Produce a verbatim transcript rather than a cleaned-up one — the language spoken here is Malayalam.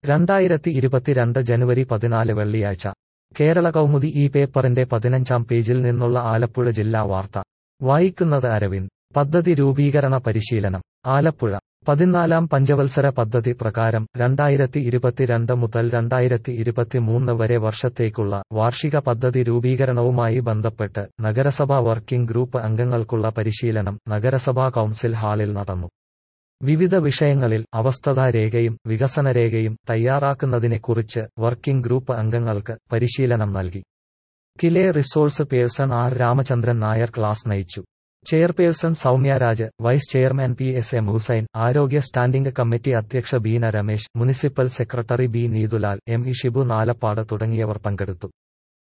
രണ്ടായിരത്തി ഇരുപത്തിരണ്ട് ജനുവരി പതിനാല് വെള്ളിയാഴ്ച കേരള കൗമുദി ഈ പേപ്പറിന്റെ പതിനഞ്ചാം പേജിൽ നിന്നുള്ള ആലപ്പുഴ ജില്ലാ വാർത്ത വായിക്കുന്നത് അരവിന്ദ്. പദ്ധതി രൂപീകരണ പരിശീലനം. ആലപ്പുഴ. പതിനാലാം പഞ്ചവത്സര പദ്ധതി പ്രകാരം രണ്ടായിരത്തി ഇരുപത്തിരണ്ട് മുതൽ രണ്ടായിരത്തി ഇരുപത്തിമൂന്ന് വരെ വർഷത്തേക്കുള്ള വാർഷിക പദ്ധതി രൂപീകരണവുമായി ബന്ധപ്പെട്ട് നഗരസഭാ വർക്കിംഗ് ഗ്രൂപ്പ് അംഗങ്ങൾക്കുള്ള പരിശീലനം നഗരസഭാ കൗൺസിൽ ഹാളിൽ നടന്നു. വിവിധ വിഷയങ്ങളിൽ അവസ്ഥതാരേഖയും വികസനരേഖയും തയ്യാറാക്കുന്നതിനെക്കുറിച്ച് വർക്കിംഗ് ഗ്രൂപ്പ് അംഗങ്ങൾക്ക് പരിശീലനം നൽകി. KILA resource person R Ramachandran Nair class നയിച്ചു. Chairperson Saumya Raj, vice chairman P S M Hussain, ആരോഗ്യ സ്റ്റാൻഡിംഗ് കമ്മിറ്റി അധ്യക്ഷ Beena Ramesh, municipal secretary B Neethulal, M E Shibu Nalappad തുടങ്ങിയവർ പങ്കെടുത്തു.